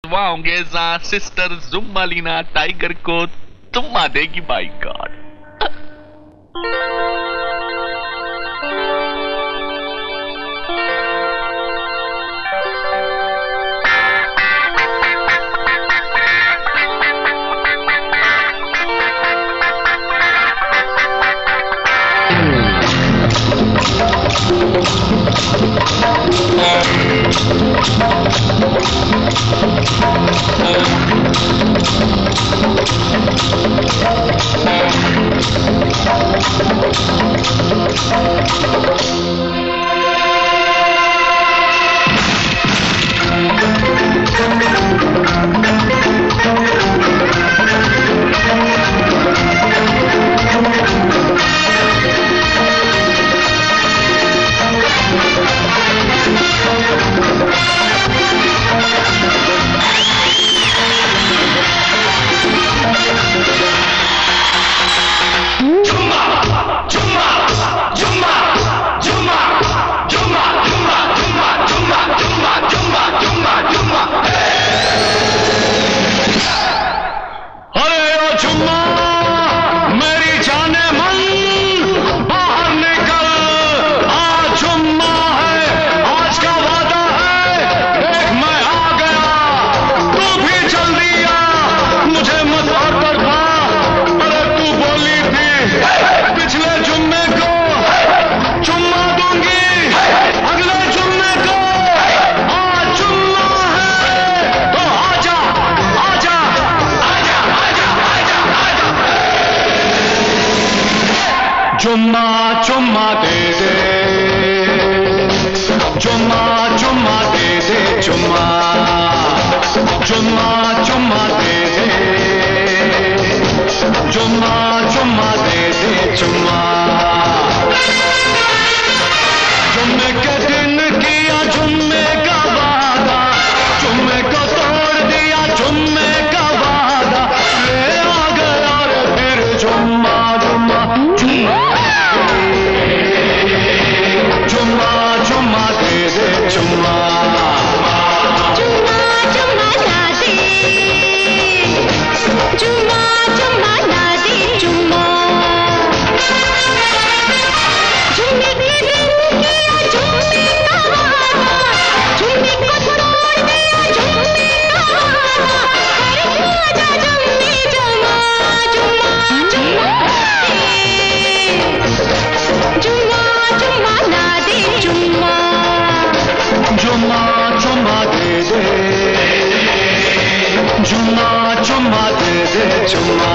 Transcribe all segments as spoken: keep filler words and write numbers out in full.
वाओगे sister जुम्मालीना tiger को तुम्मा देगी। By god. चुम्मा चुम्मा दे दे, चुम्मा चुम्मा दे दे, चुम्मा चुम्मा चुम्मा दे दे, चुम्मा चुम्मा दे दे, चुम्मा। जुम्मे के दिन किया जुम्मे का वादा, जुम्मे को तोड़ दिया जुम्मे का वादा, ले आ गया रे फिर जुम्मा जुम्मा जुम्मा जुम्मा जुम्मा दे दे, जुम्मा जुम्मा जुम्मा ना दे, जुम्मा जुम्मा ना दे, जुम्मा जुम्मे के दिन किया जुम्मे का वादा, जुम्मे को तोड़ दिया जुम्मे का वादा, अरे आजा जुम्मे जुम्मा जुम्मा जुम्मा जुम्मा जुम्मा ना दे, जुम्मा जुम्मा जुम्मा दे दे, जुम्मा जुम्मा दे दे, जुम्मा।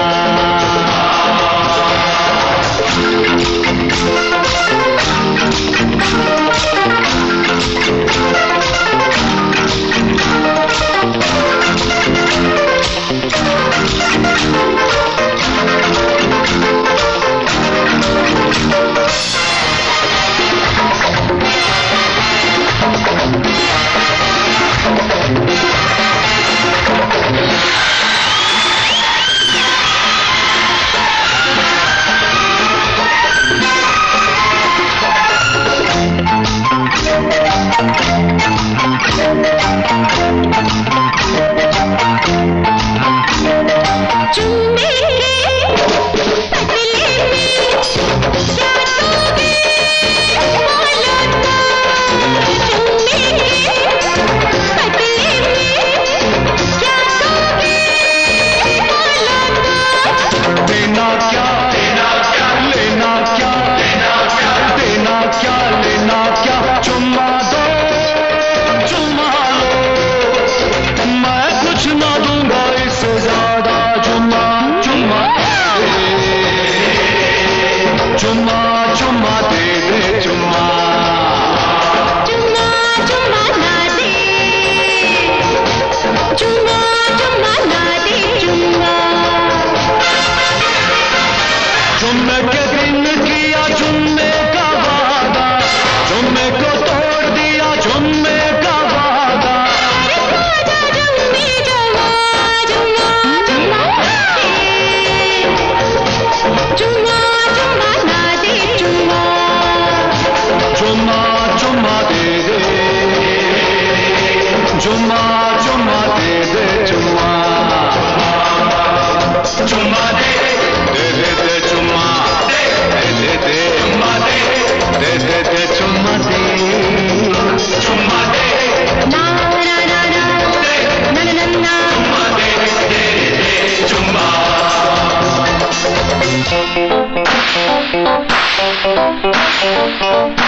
Thank you.